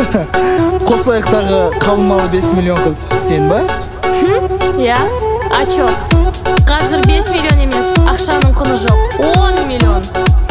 Қосылайықтағы қалмалы 5 миллион қыз сен ба? Я? А чё? Қазір 5 миллион емес, ақшаның құны жоқ, 10 миллион.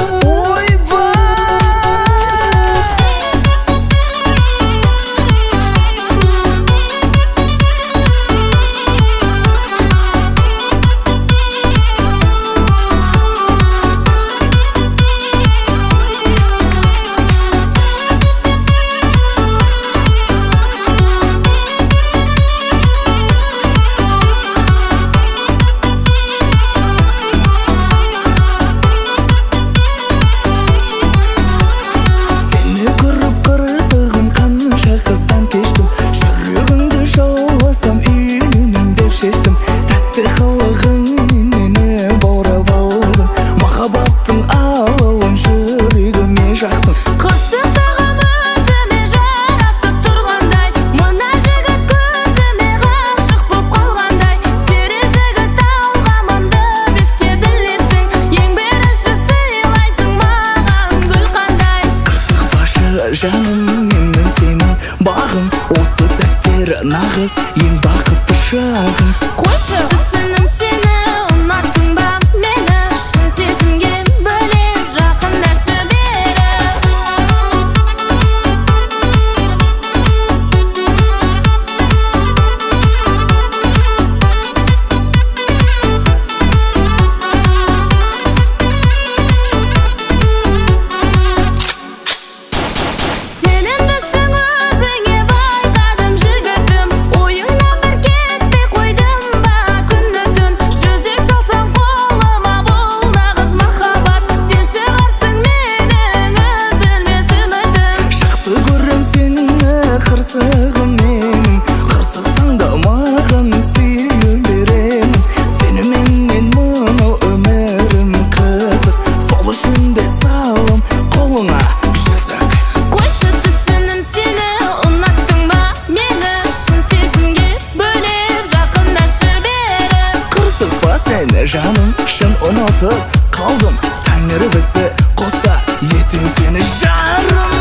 Тәтті қылығың мені баурап алдың, махаббаттың алауын жүрегіме жақтың. Қысықтығым өзіме жарасып тұрғандай, мына жігіт көзіме ғашық боп қалғандай. Сері жігіт алғамымды беске білесің, ең бірінші сыйлайсың маған гүл қандай. Қызықпашы жаным, менің сенің бағым, осы сәттер нағыз ең бақытты шағым. Қойшы, түсінім сені, ұнаттың ба мені, шын сезімге бөлеп жақындашы бері. Сенімдісің өзіңе байқадым жігітім, ойыңа бір кетпей қойдым ба күні түн. Жүзік салсам қолыма бұл нағыз махаббат, сен шығарсың менің үзілмес үмітім. Жақсы көрем сені, қырсығым менің, қырсықсаң да маған сүйе беремін. Сеніменен мынау өмірім қызық, сол үшін де салым қолыңа жүзік. Қойшы, түсінім сені, ұнаттың ба мені, шын сезімге бөлеп жақындашы бері. Қырсықпа сені жаным, шын ұнатып қалдым, тәңір бізді қоса етем сені жарым.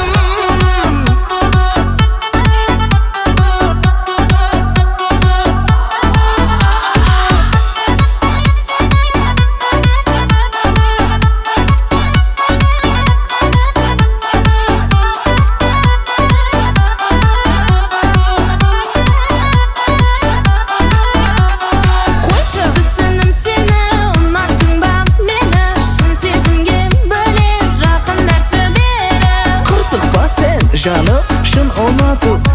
Қойшы, түсінім сені, ұнаттың ба мені, шын сезімге бөлеп жақындашы бері. Қырсықпа сен жаным, шын ұнатып